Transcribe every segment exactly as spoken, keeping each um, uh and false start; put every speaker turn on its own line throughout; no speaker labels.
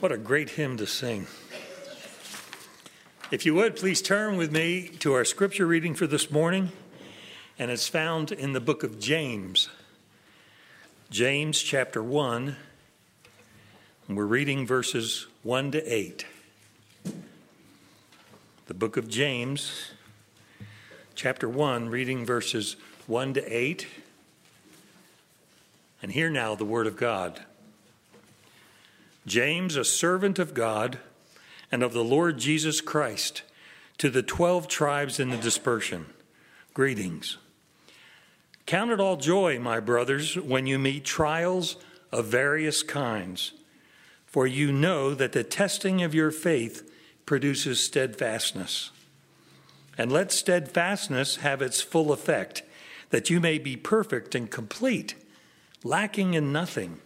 What a great hymn to sing. If you would, please turn with me to our scripture reading for this morning, and it's found in the book of James. James chapter one, and we're reading verses one to eight. The book of James, chapter one, reading verses one to eight. And hear now the word of God. James, a servant of God and of the Lord Jesus Christ, to the twelve tribes in the dispersion, greetings. Count it all joy, my brothers, when you meet trials of various kinds, for you know that the testing of your faith produces steadfastness. And let steadfastness have its full effect, that you may be perfect and complete, lacking in nothing.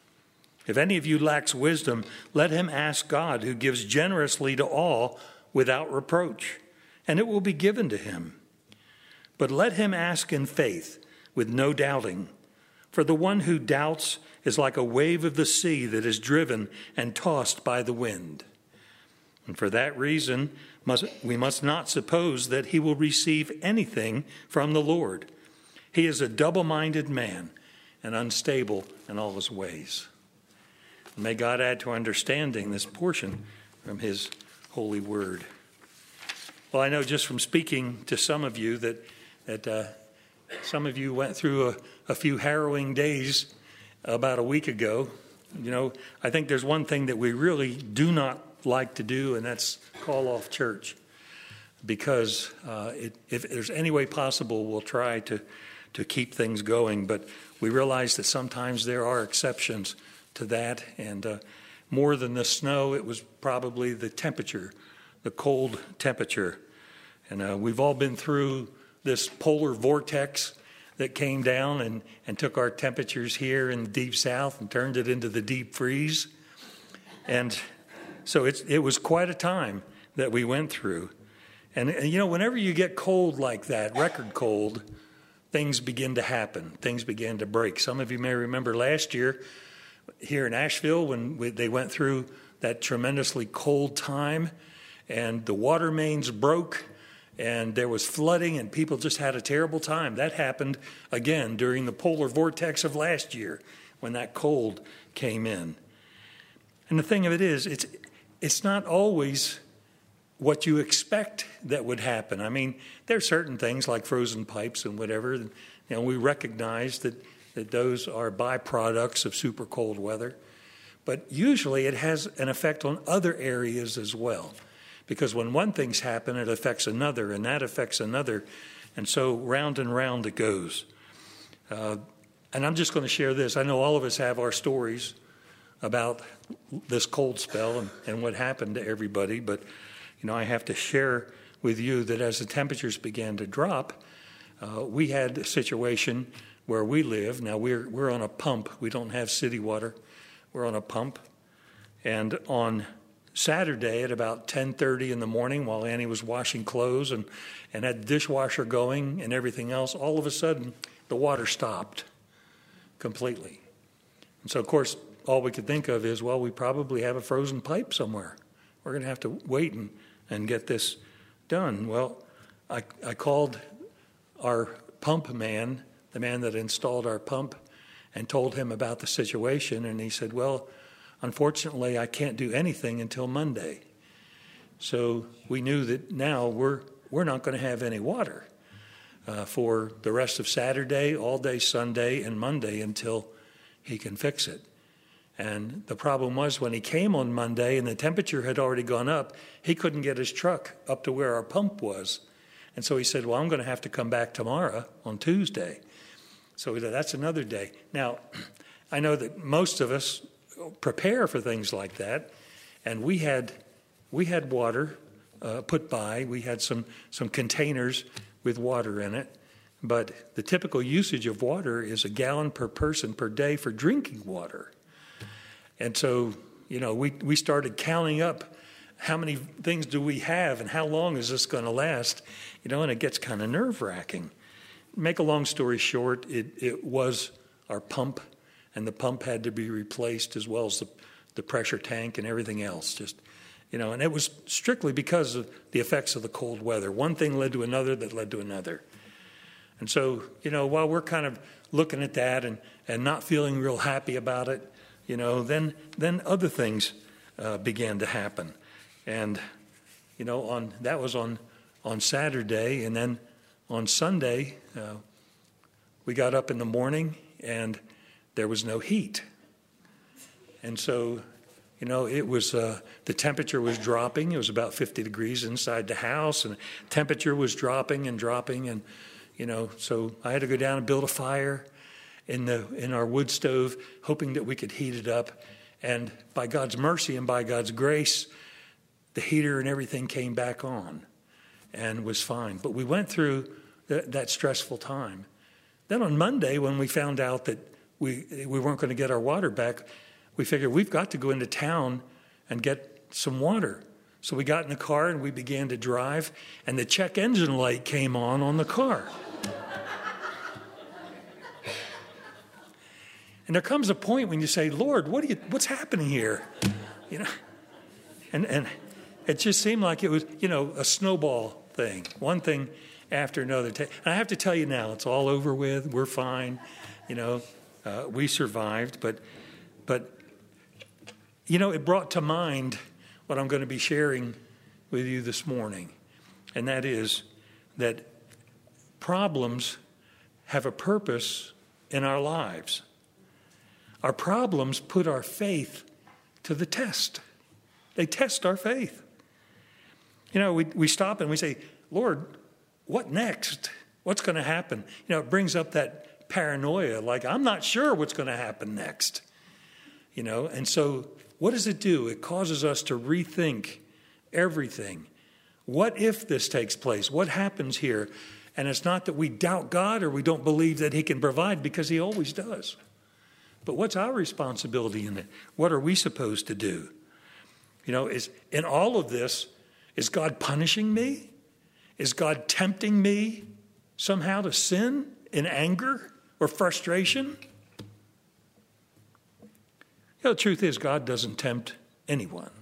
If any of you lacks wisdom, let him ask God, who gives generously to all without reproach, and it will be given to him. But let him ask in faith, with no doubting. For the one who doubts is like a wave of the sea that is driven and tossed by the wind. And for that reason, must, we must not suppose that he will receive anything from the Lord. He is a double-minded man and unstable in all his ways. May God add to our understanding this portion from his holy word. Well, I know just from speaking to some of you that that uh, some of you went through a, a few harrowing days about a week ago. You know, I think there's one thing that we really do not like to do, and that's call off church. Because uh, it, if there's any way possible, we'll try to, to keep things going. But we realize that sometimes there are exceptions to that, and uh, more than the snow, it was probably the temperature, the cold temperature. And uh, we've all been through this polar vortex that came down and, and took our temperatures here in the deep south and turned it into the deep freeze. And so it's, it was quite a time that we went through. And, and, you know, whenever you get cold like that, record cold, things begin to happen. Things begin to break. Some of you may remember last year, here in Asheville, when we, they went through that tremendously cold time and the water mains broke and there was flooding and people just had a terrible time. That happened again during the polar vortex of last year when that cold came in. And the thing of it is, it's it's not always what you expect that would happen. I mean, there are certain things like frozen pipes and whatever, you know, we recognize that that those are byproducts of super cold weather. But usually it has an effect on other areas as well. Because when one thing's happen, it affects another, and that affects another. And so round and round it goes. Uh, and I'm just going to share this. I know all of us have our stories about this cold spell and, and what happened to everybody. But, you know, I have to share with you that as the temperatures began to drop, uh, we had a situation where we live. Now, we're we're on a pump. We don't have city water. We're on a pump. And on Saturday at about ten thirty in the morning, while Annie was washing clothes and, and had the dishwasher going and everything else, all of a sudden, the water stopped completely. And so, of course, all we could think of is, well, we probably have a frozen pipe somewhere. We're going to have to wait and, and get this done. Well, I, I called our pump man, the man that installed our pump, and told him about the situation. And he said, well, unfortunately, I can't do anything until Monday. So we knew that now we're we're not going to have any water uh, for the rest of Saturday, all day Sunday, and Monday until he can fix it. And the problem was when he came on Monday and the temperature had already gone up, he couldn't get his truck up to where our pump was. And so he said, well, I'm going to have to come back tomorrow on Tuesday. So that's another day. Now, I know that most of us prepare for things like that, and we had we had water uh, put by. We had some, some containers with water in it, but the typical usage of water is a gallon per person per day for drinking water. And so, you know, we, we started counting up how many things do we have and how long is this going to last, you know, and it gets kind of nerve-wracking. Make a long story short, it, it was our pump, and the pump had to be replaced as well as the, the pressure tank and everything else. Just, you know, and it was strictly because of the effects of the cold weather. One thing led to another that led to another. And so, you know, while we're kind of looking at that and, and not feeling real happy about it, you know, then then other things uh, began to happen. And, you know, on that was on, on Saturday. And then on Sunday, uh, we got up in the morning and there was no heat. And so, you know, it was, uh, the temperature was dropping. It was about fifty degrees inside the house, and the temperature was dropping and dropping. And, you know, so I had to go down and build a fire in the in our wood stove, hoping that we could heat it up. And by God's mercy and by God's grace, the heater and everything came back on and was fine. But we went through th- that stressful time. Then on Monday, when we found out that we we weren't going to get our water back, we figured we've got to go into town and get some water. So we got in the car and we began to drive, and the check engine light came on on the car. And there comes a point when you say, Lord, what are you, what's happening here? You know, and and it just seemed like it was, you know, a snowball thing, one thing after another. And I have to tell you now, it's all over with. We're fine. You know, uh, we survived. But, but, you know, it brought to mind what I'm going to be sharing with you this morning. And that is that problems have a purpose in our lives. Our problems put our faith to the test. They test our faith. You know, we, we stop and we say, Lord, what next? What's going to happen? You know, it brings up that paranoia, like, I'm not sure what's going to happen next. You know, and so what does it do? It causes us to rethink everything. What if this takes place? What happens here? And it's not that we doubt God or we don't believe that he can provide, because he always does. But what's our responsibility in it? What are we supposed to do? You know, is in all of this, is God punishing me? Is God tempting me somehow to sin in anger or frustration? You know, the truth is, God doesn't tempt anyone.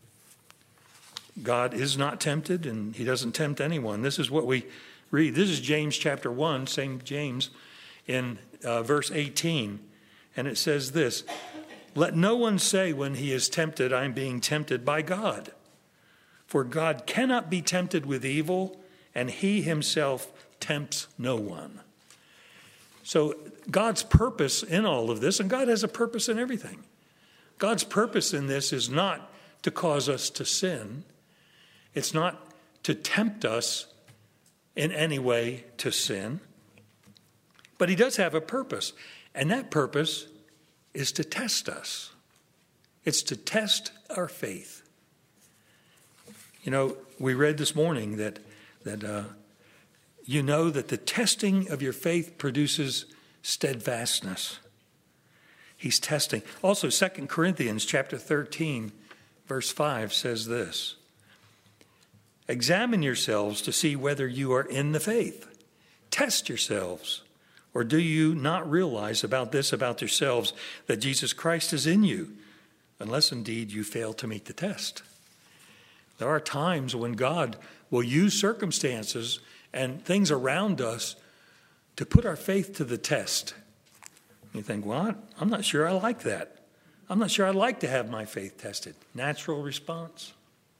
God is not tempted, and he doesn't tempt anyone. This is what we read. This is James chapter one, Saint James, in uh, verse eighteen. And it says this, let no one say when he is tempted, I'm being tempted by God. For God cannot be tempted with evil, and he himself tempts no one. So God's purpose in all of this, and God has a purpose in everything. God's purpose in this is not to cause us to sin. It's not to tempt us in any way to sin. But he does have a purpose. And that purpose is to test us. It's to test our faith. You know, we read this morning that that uh, you know that the testing of your faith produces steadfastness. He's testing. Also, Second Corinthians chapter thirteen, verse five says this. Examine yourselves to see whether you are in the faith. Test yourselves. Or do you not realize about this, about yourselves, that Jesus Christ is in you, unless indeed you fail to meet the test? There are times when God will use circumstances and things around us to put our faith to the test. You think, well, I'm not sure I like that. I'm not sure I'd like to have my faith tested. Natural response.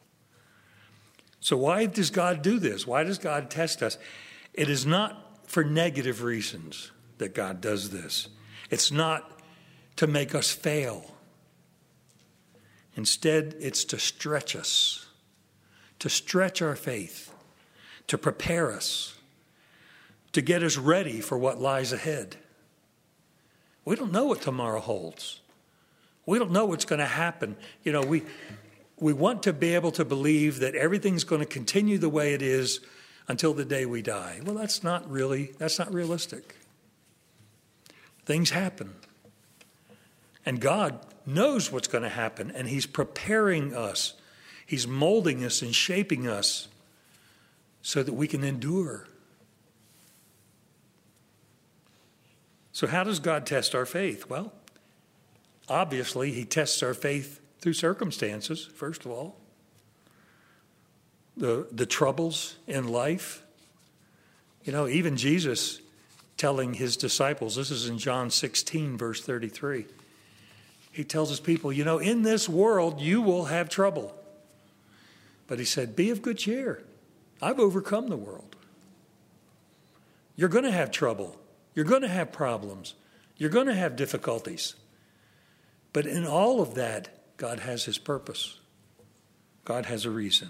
So why does God do this? Why does God test us? It is not for negative reasons that God does this. It's not to make us fail. Instead, it's to stretch us, to stretch our faith, to prepare us, to get us ready for what lies ahead. We don't know what tomorrow holds. We don't know what's going to happen. You know, we we want to be able to believe that everything's going to continue the way it is until the day we die. Well, that's not really, that's not realistic. Things happen. And God knows what's going to happen, and he's preparing us. He's molding us and shaping us so that we can endure. So how does God test our faith? Well, obviously, he tests our faith through circumstances, first of all. The, the troubles in life. You know, even Jesus telling his disciples, this is in John sixteen, verse thirty-three. He tells his people, you know, in this world you will have trouble. But he said, be of good cheer. I've overcome the world. You're going to have trouble. You're going to have problems. You're going to have difficulties. But in all of that, God has his purpose. God has a reason.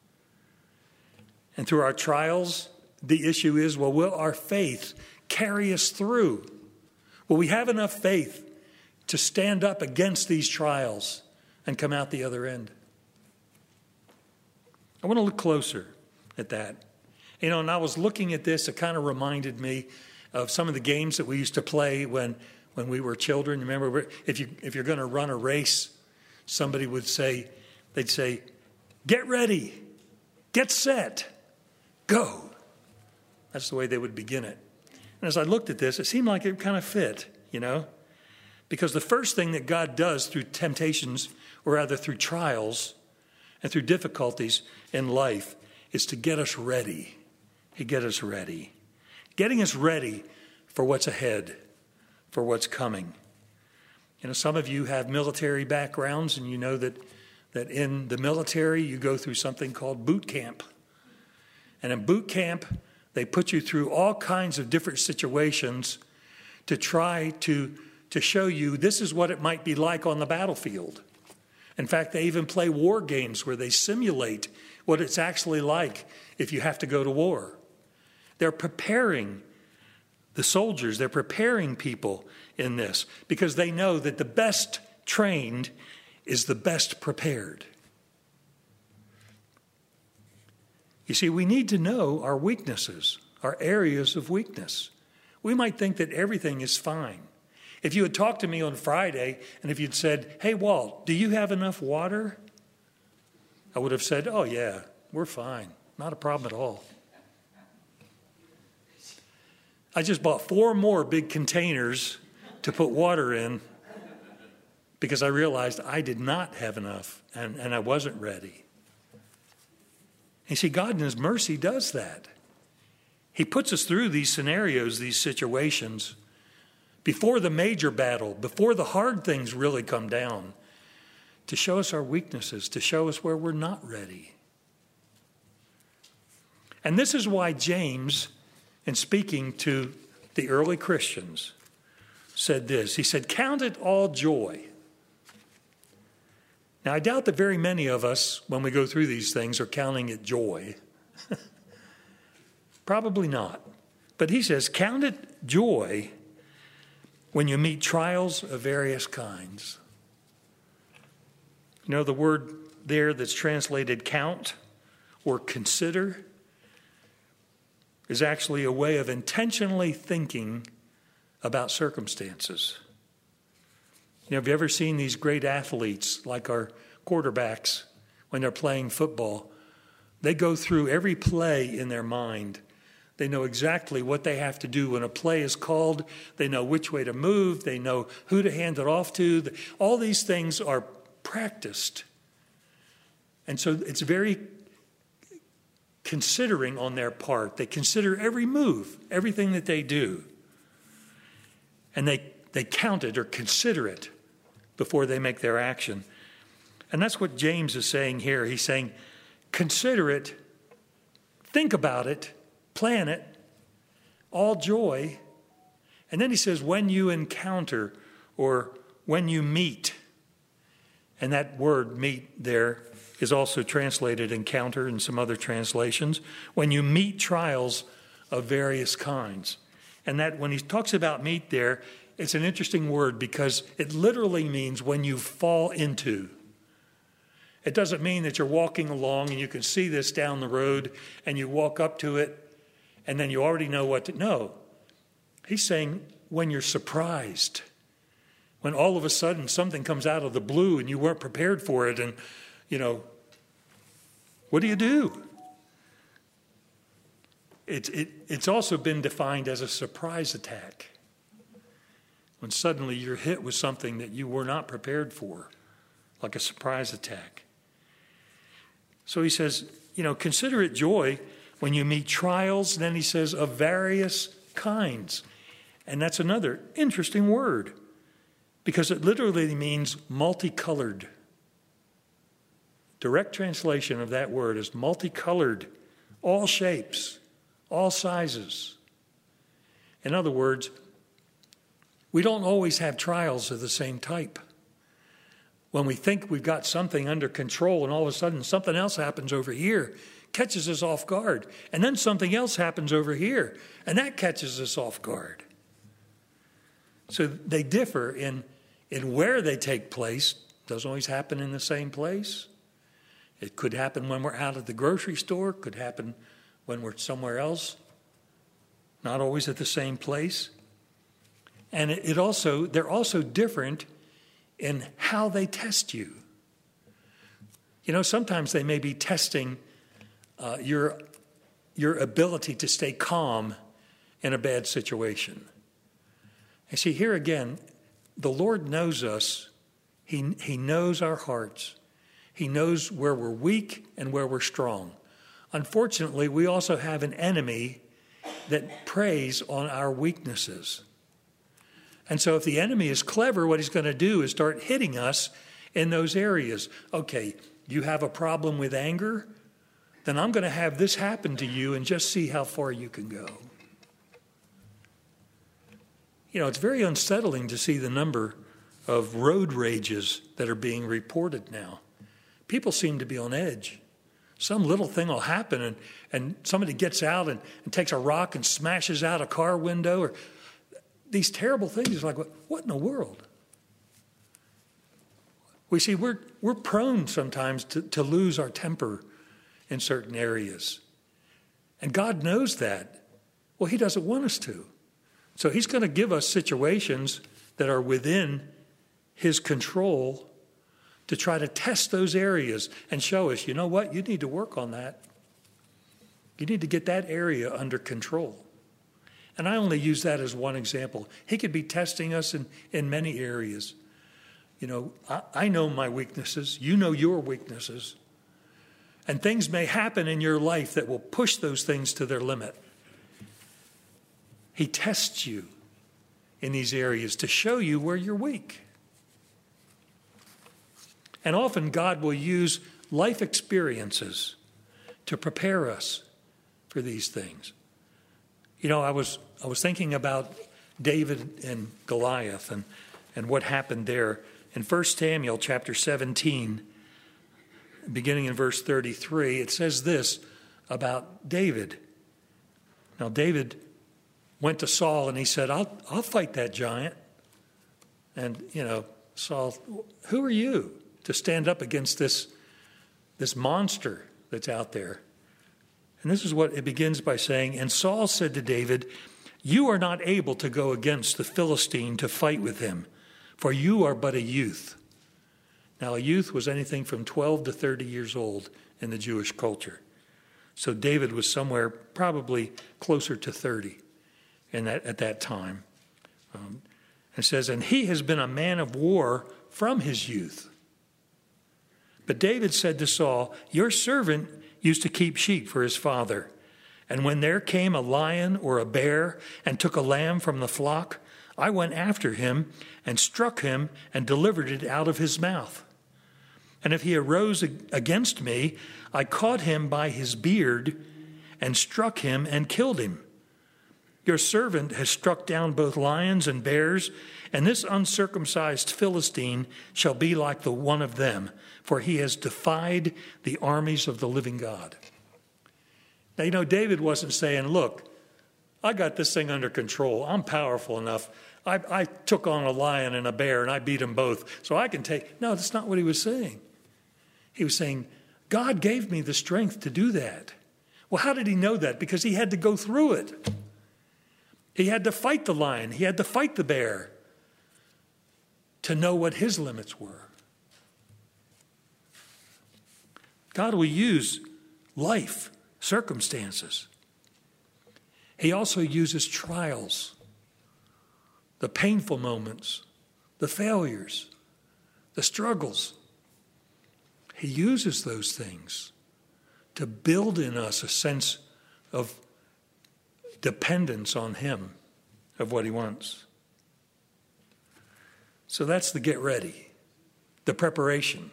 And through our trials, the issue is, well, will our faith carry us through? Will we have enough faith to stand up against these trials and come out the other end? I want to look closer at that. You know, and I was looking at this, it kind of reminded me of some of the games that we used to play when, when we were children. Remember, if, you, if you're going to run a race, somebody would say, they'd say, get ready, get set, go. That's the way they would begin it. And as I looked at this, it seemed like it kind of fit, you know, because the first thing that God does through temptations, or rather through trials and through difficulties in life, is to get us ready. He get us ready. Getting us ready for what's ahead, for what's coming. You know, some of you have military backgrounds, and you know that, that in the military you go through something called boot camp. And in boot camp, they put you through all kinds of different situations to try to, to show you this is what it might be like on the battlefield. In fact, they even play war games where they simulate what it's actually like if you have to go to war. They're preparing the soldiers, they're preparing people in this because they know that the best trained is the best prepared. You see, we need to know our weaknesses, our areas of weakness. We might think that everything is fine. If you had talked to me on Friday and if you'd said, hey, Walt, do you have enough water? I would have said, oh, yeah, we're fine. Not a problem at all. I just bought four more big containers to put water in because I realized I did not have enough and, and I wasn't ready. You see, God in his mercy does that. He puts us through these scenarios, these situations, before the major battle, before the hard things really come down, to show us our weaknesses, to show us where we're not ready. And this is why James, in speaking to the early Christians, said this. He said, count it all joy. Now, I doubt that very many of us, when we go through these things, are counting it joy. Probably not. But he says, count it joy when you meet trials of various kinds. You know, the word there that's translated count or consider is actually a way of intentionally thinking about circumstances. You know, have you ever seen these great athletes like our quarterbacks when they're playing football? They go through every play in their mind. They know exactly what they have to do when a play is called. They know which way to move. They know who to hand it off to. All these things are practiced. And so it's very considering on their part. They consider every move, everything that they do. And they, they count it or consider it before they make their action. And that's what James is saying here. He's saying, consider it, think about it, plan it, all joy. And then he says, when you encounter or when you meet. And that word meet there is also translated encounter in some other translations. When you meet trials of various kinds. And that when he talks about meet there, it's an interesting word because it literally means when you fall into. It doesn't mean that you're walking along and you can see this down the road and you walk up to it and then you already know what to know. He's saying when you're surprised, when all of a sudden something comes out of the blue and you weren't prepared for it and, you know, what do you do? It, it, it's also been defined as a surprise attack. When suddenly you're hit with something that you were not prepared for. like a surprise attack. So he says, you know, consider it joy when you meet trials. Then he says, of various kinds. And that's another interesting word, because it literally means multicolored. Direct translation of that word is multicolored, all shapes, all sizes. In other words, we don't always have trials of the same type. When we think we've got something under control and all of a sudden something else happens over here, catches us off guard. And then something else happens over here, and that catches us off guard. So they differ in, in where they take place. Doesn't always happen in the same place. It could happen when we're out at the grocery store. Could happen when we're somewhere else. Not always at the same place. And it, it also, they're also different in how they test you. You know, sometimes they may be testing uh, your, your ability to stay calm in a bad situation. And see, here again, the Lord knows us. He, he knows our hearts. He knows where we're weak and where we're strong. Unfortunately, we also have an enemy that preys on our weaknesses. And so if the enemy is clever, what he's going to do is start hitting us in those areas. Okay, you have a problem with anger? Then I'm going to have this happen to you and just see how far you can go. You know, it's very unsettling to see the number of road rages that are being reported now. People seem to be on edge. Some little thing will happen and, and somebody gets out and, and takes a rock and smashes out a car window, or these terrible things. It's like, what in the world? We see we're, we're prone sometimes to, to lose our temper in certain areas. And God knows that. Well, he doesn't want us to. So he's going to give us situations that are within his control to try to test those areas and show us, you know what, you need to work on that. You need to get that area under control. And I only use that as one example. He could be testing us in, in many areas. You know, I, I know my weaknesses. You know your weaknesses. And things may happen in your life that will push those things to their limit. He tests you in these areas to show you where you're weak. And often God will use life experiences to prepare us for these things. You know, I was I was thinking about David and Goliath and, and what happened there. In First Samuel chapter seventeen, beginning in verse thirty-three, it says this about David. Now, David went to Saul and he said, I'll, I'll fight that giant. And, you know, Saul, who are you to stand up against this, this monster that's out there? And this is what it begins by saying, and Saul said to David, you are not able to go against the Philistine to fight with him, for you are but a youth. Now, a youth was anything from twelve to thirty years old in the Jewish culture. So David was somewhere probably closer to thirty in that, at that time. Um, it says, and he has been a man of war from his youth. But David said to Saul, your servant used to keep sheep for his father. And when there came a lion or a bear and took a lamb from the flock, I went after him and struck him and delivered it out of his mouth. And if he arose against me, I caught him by his beard and struck him and killed him. Your servant has struck down both lions and bears, and this uncircumcised Philistine shall be like the one of them, for he has defied the armies of the living God. Now, you know, David wasn't saying, look, I got this thing under control. I'm powerful enough. I, I took on a lion and a bear, and I beat them both, so I can take... No, that's not what he was saying. He was saying, God gave me the strength to do that. Well, how did he know that? Because he had to go through it. He had to fight the lion. He had to fight the bear to know what his limits were. God will use life, circumstances. He also uses trials, the painful moments, the failures, the struggles. He uses those things to build in us a sense of dependence on him, of what he wants. So that's the get ready, the preparation.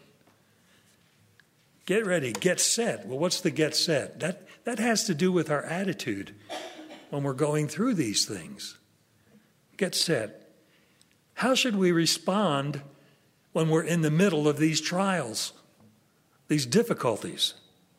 Get ready, get set. Well, what's the get set? That, that has to do with our attitude when we're going through these things. Get set. How should we respond when we're in the middle of these trials, these difficulties?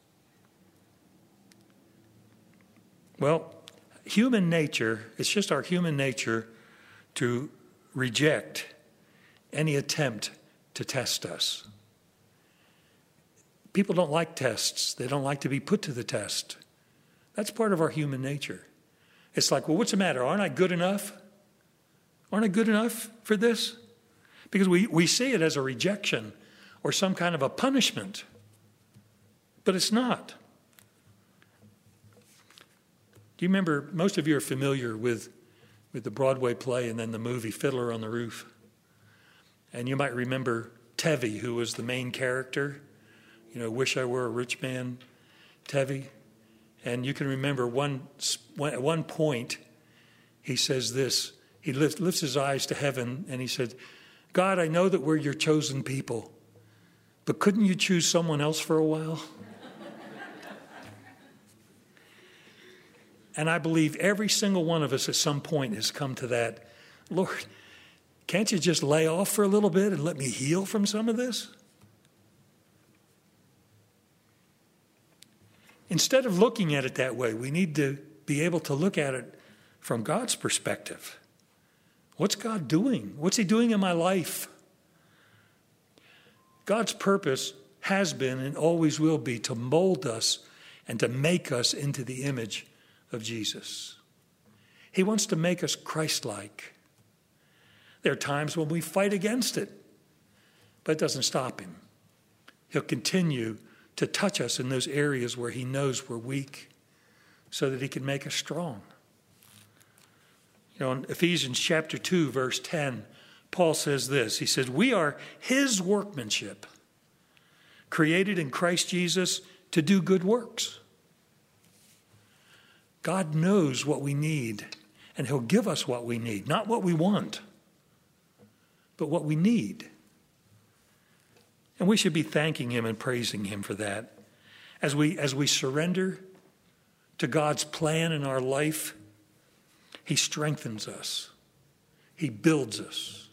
Well, human nature, it's just our human nature to reject any attempt to test us. People don't like tests. They don't like to be put to the test. That's part of our human nature. It's like, well, what's the matter? Aren't I good enough? Aren't I good enough for this? Because we, we see it as a rejection or some kind of a punishment. But it's not. Do you remember, most of you are familiar with, with the Broadway play and then the movie Fiddler on the Roof. And you might remember Tevi, who was the main character. You know, Wish I Were a Rich Man, Tevi. And you can remember one at one point, he says this. He lifts, lifts his eyes to heaven and he said, God, I know that we're your chosen people, but couldn't you choose someone else for a while? And I believe every single one of us at some point has come to that. Lord, can't you just lay off for a little bit and let me heal from some of this? Instead of looking at it that way, we need to be able to look at it from God's perspective. What's God doing? What's he doing in my life? God's purpose has been and always will be to mold us and to make us into the image of Jesus. He wants to make us Christ-like. There are times when we fight against it, but it doesn't stop him. He'll continue to touch us in those areas where he knows we're weak so that he can make us strong. You know, in Ephesians chapter two, verse ten, Paul says this. He says, we are his workmanship, created in Christ Jesus to do good works. God knows what we need, and he'll give us what we need. Not what we want, but what we need. And we should be thanking him and praising him for that. As we, as we surrender to God's plan in our life, he strengthens us. He builds us.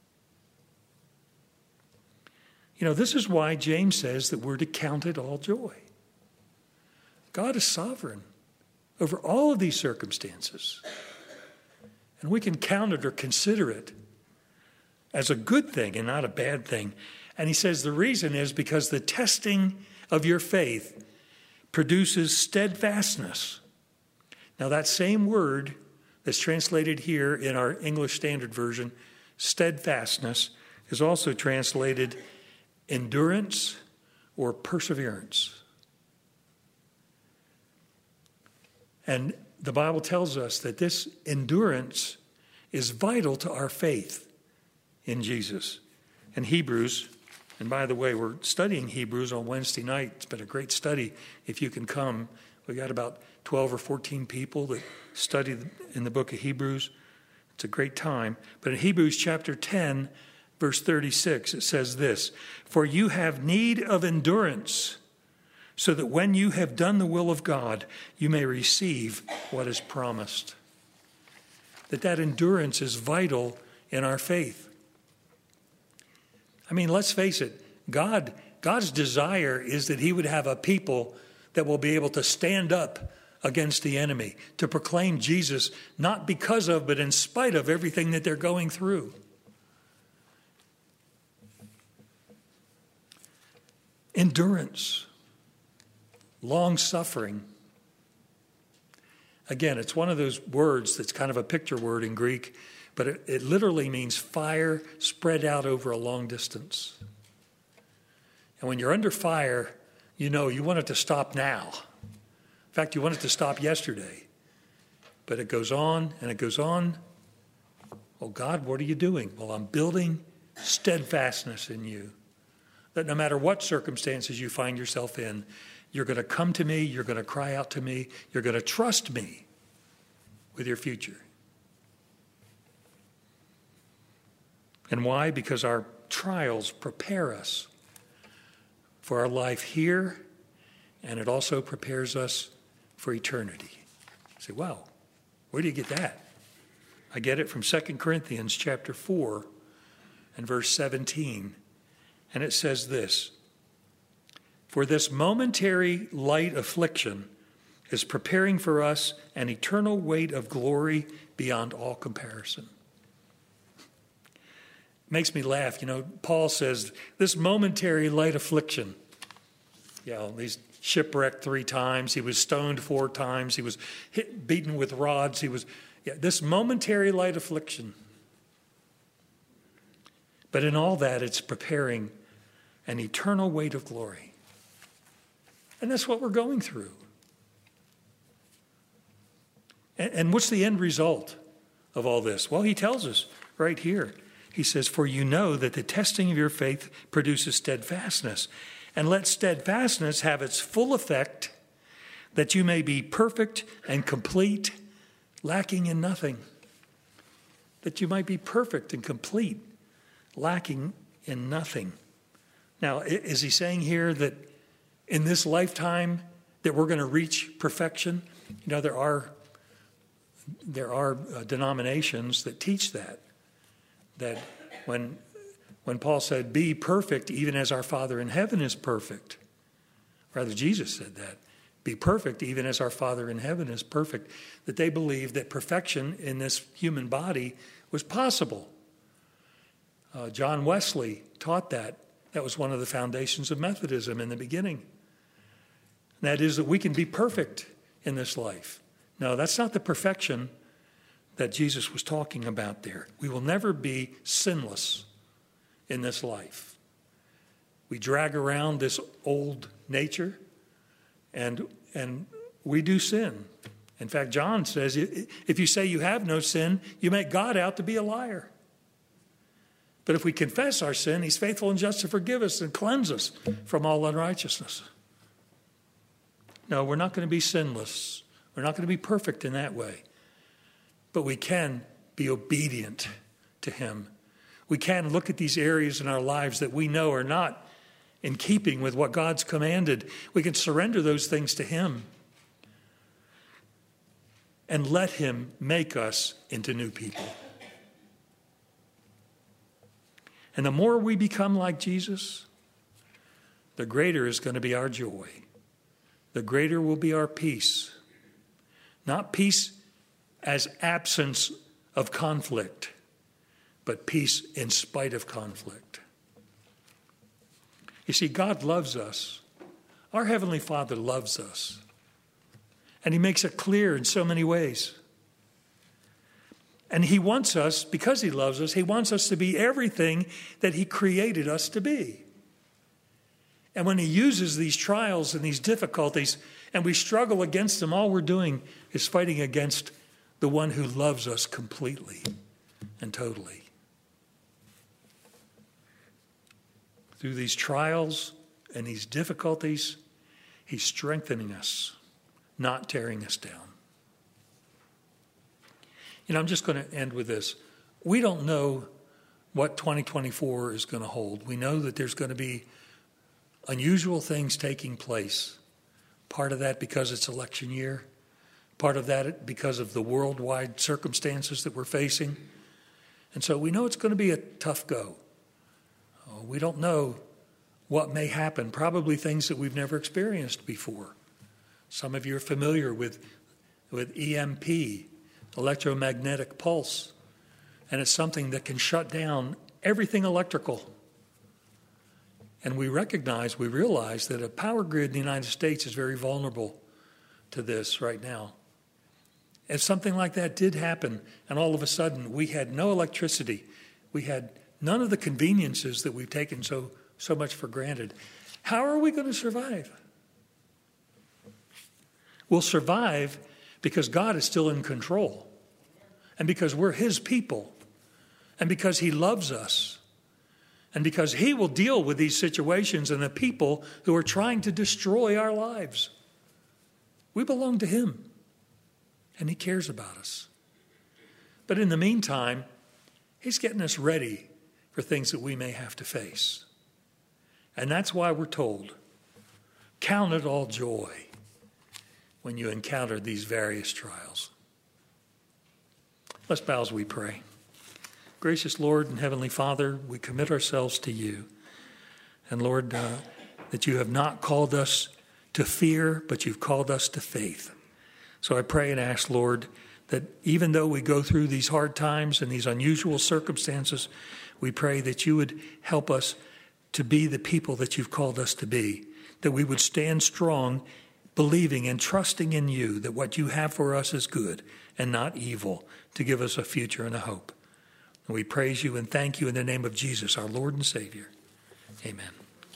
You know, this is why James says that we're to count it all joy. God is sovereign over all of these circumstances. And we can count it or consider it as a good thing and not a bad thing. And he says the reason is because the testing of your faith produces steadfastness. Now that same word that's translated here in our English Standard Version, steadfastness, is also translated endurance or perseverance. And the Bible tells us that this endurance is vital to our faith in Jesus. In Hebrews, and by the way, we're studying Hebrews on Wednesday night. It's been a great study if you can come. We got about twelve or fourteen people that study in the book of Hebrews. It's a great time. But in Hebrews chapter ten, verse thirty-six, it says this, for you have need of endurance, so that when you have done the will of God, you may receive what is promised. That that endurance is vital in our faith. I mean, let's face it, God, God's desire is that he would have a people that will be able to stand up against the enemy, to proclaim Jesus, not because of, but in spite of everything that they're going through. Endurance. Long-suffering. Again, it's one of those words that's kind of a picture word in Greek, but it, it literally means fire spread out over a long distance. And when you're under fire, you know you want it to stop now. In fact, you want it to stop yesterday. But it goes on and it goes on. Oh, God, what are you doing? Well, I'm building steadfastness in you. that no matter what circumstances you find yourself in, you're going to come to me, you're going to cry out to me, you're going to trust me with your future. And why? Because our trials prepare us for our life here, and it also prepares us for eternity. You say, wow, where do you get that? I get it from Second Corinthians chapter four and verse seventeen. And it says this: for this momentary light affliction is preparing for us an eternal weight of glory beyond all comparison. Makes me laugh. You know, Paul says this momentary light affliction. You know, he's shipwrecked three times. He was stoned four times. He was hit, beaten with rods. He was, yeah, this momentary light affliction. But in all that, it's preparing an eternal weight of glory. And that's what we're going through. And, and what's the end result of all this? Well, he tells us right here. He says, for you know that the testing of your faith produces steadfastness. And let steadfastness have its full effect, that you may be perfect and complete, lacking in nothing. That you might be perfect and complete, lacking in nothing. Now, is he saying here that in this lifetime that we're going to reach perfection? You know, there are, there are uh, denominations that teach that. That when, when Paul said, be perfect even as our Father in heaven is perfect. Rather, Jesus said that. Be perfect even as our Father in heaven is perfect. That they believed that perfection in this human body was possible. Uh, John Wesley taught that. That was one of the foundations of Methodism in the beginning. And that is that we can be perfect in this life. No, that's not the perfection that Jesus was talking about there. We will never be sinless in this life. We drag around this old nature, and, and we do sin. In fact, John says, if you say you have no sin, you make God out to be a liar. But if we confess our sin, he's faithful and just to forgive us and cleanse us from all unrighteousness. No, we're not going to be sinless. We're not going to be perfect in that way. But we can be obedient to him. We can look at these areas in our lives that we know are not in keeping with what God's commanded. We can surrender those things to him and let him make us into new people. And the more we become like Jesus, the greater is going to be our joy. The greater will be our peace. Not peace as absence of conflict, but peace in spite of conflict. You see, God loves us. Our Heavenly Father loves us. And he makes it clear in so many ways. And he wants us, because he loves us, he wants us to be everything that he created us to be. And when he uses these trials and these difficulties, and we struggle against them, all we're doing is fighting against the one who loves us completely and totally. Through these trials and these difficulties, he's strengthening us, not tearing us down. You know, I'm just going to end with this. We don't know what twenty twenty-four is going to hold. We know that there's going to be unusual things taking place. Part of that because it's election year. Part of that because of the worldwide circumstances that we're facing. And so we know it's going to be a tough go. Uh, we don't know what may happen. Probably things that we've never experienced before. Some of you are familiar with, with E M P, electromagnetic pulse. And it's something that can shut down everything electrical. And we recognize, we realize that a power grid in the United States is very vulnerable to this right now. If something like that did happen, and all of a sudden we had no electricity, we had none of the conveniences that we've taken so, so much for granted, how are we going to survive? We'll survive because God is still in control, and because we're his people, and because he loves us, and because he will deal with these situations and the people who are trying to destroy our lives. We belong to him, and he cares about us. But in the meantime, he's getting us ready for things that we may have to face. And that's why we're told, count it all joy when you encounter these various trials. Let's bow as we pray. Gracious Lord and Heavenly Father, we commit ourselves to you. And Lord, uh, that you have not called us to fear, but you've called us to faith. So I pray and ask, Lord, that even though we go through these hard times and these unusual circumstances, we pray that you would help us to be the people that you've called us to be, that we would stand strong, believing and trusting in you, that what you have for us is good and not evil, to give us a future and a hope. And we praise you and thank you in the name of Jesus, our Lord and Savior. Amen.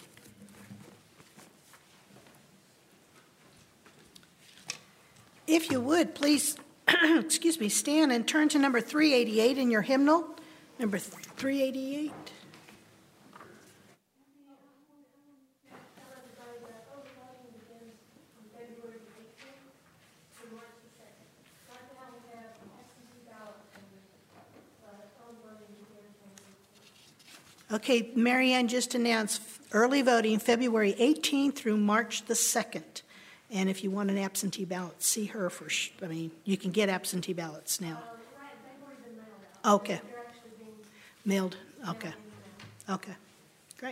If you would, please, excuse me, stand and turn to number three eighty-eight in your hymnal. Number three eighty-eight. Okay, Marianne just announced early voting February eighteenth through March the second. And if you want an absentee ballot, see her for, sh- I mean, you can get absentee ballots now. Okay. Mailed, okay. Okay, great.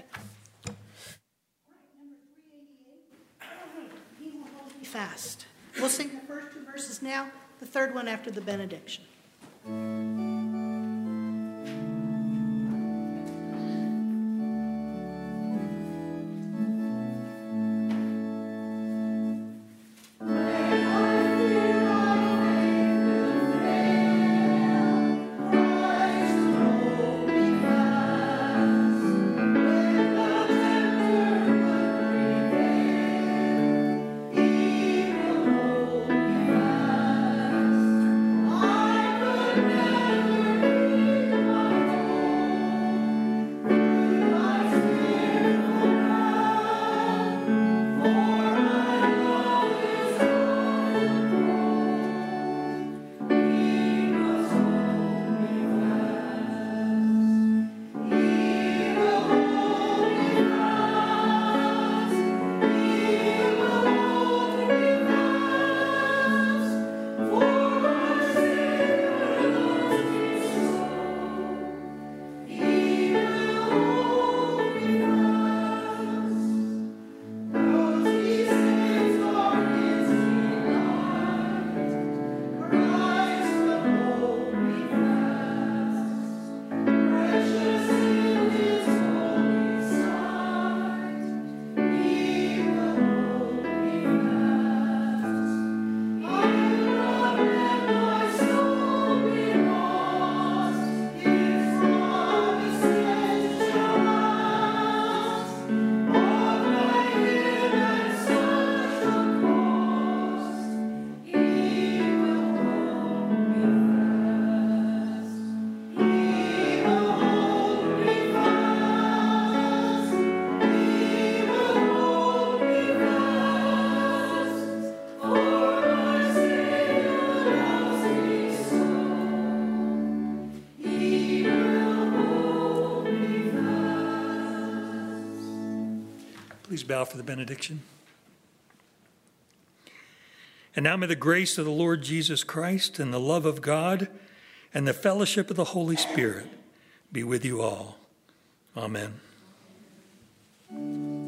He will hold me fast. We'll sing the first two verses now, the third one after the benediction.
Please bow for the benediction. And now may the grace of the Lord Jesus Christ and the love of God and the fellowship of the Holy Spirit be with you all. Amen.